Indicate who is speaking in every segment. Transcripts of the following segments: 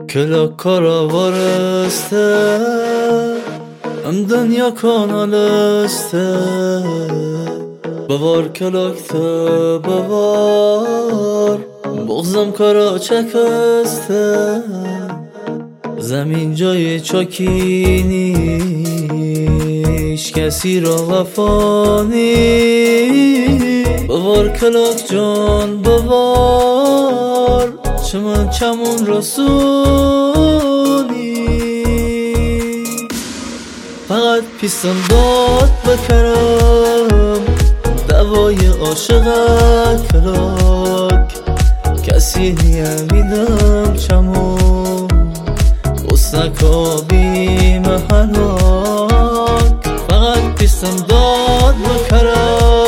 Speaker 1: کلک کارا وارسته ام دنیا کانالسته بوار کلک تا بوار بغزم کارا چکسته زمین جای چاکی نیش کسی را وفا نی بوار کلک جان بوار چمن چمون رسونی فقط پیستم داد بکرم دوای عاشقت کلک کسی نیمیدم چمون بسنک آبی محنک فقط پیستم داد بکرم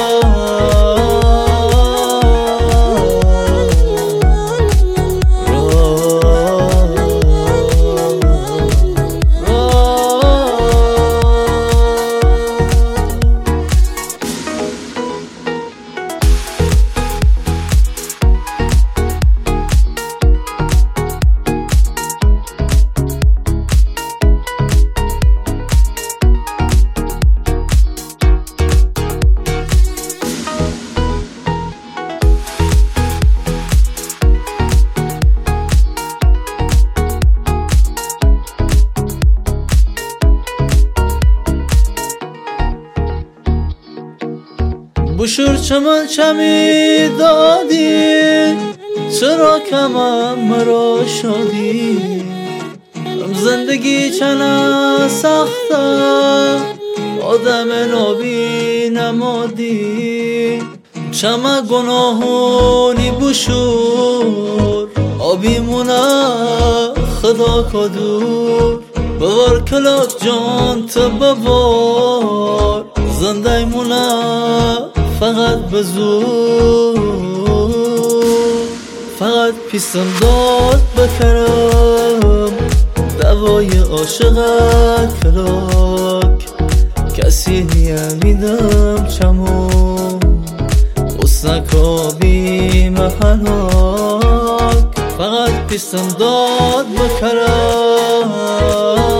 Speaker 1: بشور چمن چمی دادی چرا کمم مرا شادی زندگی چنه سخته آدم نابی نمادی چمه گناهونی بشور آبی مونه خدا کدور بوار کلک جان تو بوار زنده مونه فقط بزور فقط پیستم داد بکرم دوای عاشقت کلک کسی نیمیدم چمون بسنک آبی محنک فقط پیستم داد بکرم